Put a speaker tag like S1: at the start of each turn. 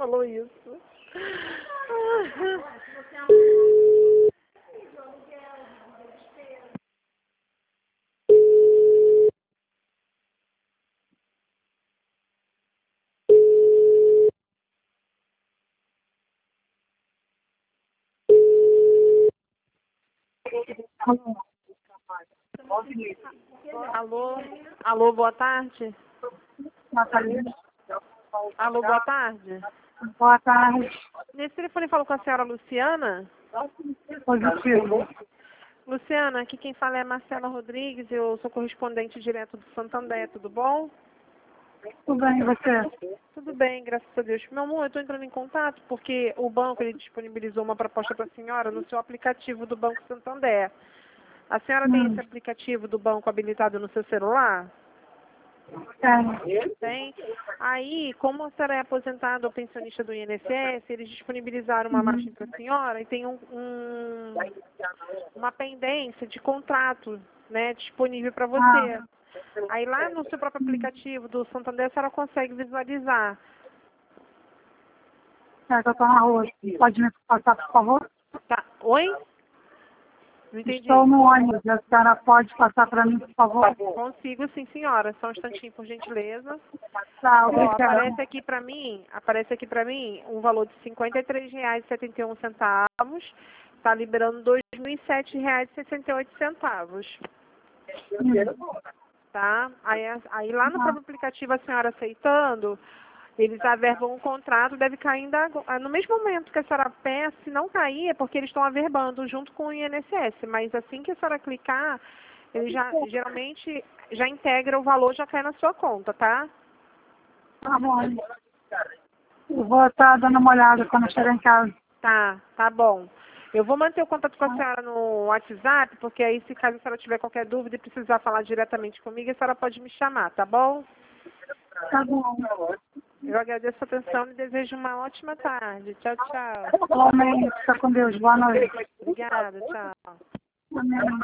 S1: falou isso. Alô? Alô, boa tarde?
S2: Natalina.
S1: Alô, boa tarde?
S2: Boa tarde.
S1: Nesse telefone falo com a senhora Luciana?
S2: Positivo.
S1: Luciana, aqui quem fala é a Marcela Rodrigues, eu sou correspondente direto do Santander, tudo bom?
S2: Tudo bem, e você?
S1: Tudo bem, graças a Deus. Meu amor, eu estou entrando em contato porque o banco ele disponibilizou uma proposta para a senhora no seu aplicativo do Banco Santander. A senhora tem esse aplicativo do banco habilitado no seu celular? Tem. Aí, como a senhora é aposentada ou pensionista do INSS, eles disponibilizaram uma margem para a senhora e tem uma pendência de contrato, né, disponível para você. Aí lá no seu próprio aplicativo do Santander, a senhora consegue visualizar.
S2: É que eu estou na rua. Pode me passar, por favor?
S1: Tá. Oi? Não entendi.
S2: Estou no ônibus. A senhora pode passar para mim, por favor?
S1: Consigo, sim, senhora. Só um instantinho, por gentileza.
S2: Tá,
S1: Ó,
S2: obrigada.
S1: aparece aqui para mim um valor de R$ 53,71. Está liberando R$ 2.007,68. Tá? Aí lá no próprio aplicativo, a senhora aceitando, eles averbam o contrato, deve cair ainda no mesmo momento que a senhora peça. Se não cair, é porque eles estão averbando junto com o INSS. Mas assim que a senhora clicar, ele geralmente já integra o valor, já cai na sua conta, tá?
S2: Tá bom. Eu vou estar dando uma olhada quando eu chegar em casa.
S1: Tá bom. Eu vou manter o contato com a senhora no WhatsApp, porque aí, se caso a senhora tiver qualquer dúvida e precisar falar diretamente comigo, a senhora pode me chamar, tá bom?
S2: Tá bom.
S1: Eu agradeço a atenção e desejo uma ótima tarde. Tchau, tchau.
S2: Igualmente. Fica com Deus. Boa noite.
S1: Obrigada, tchau.
S2: Amém.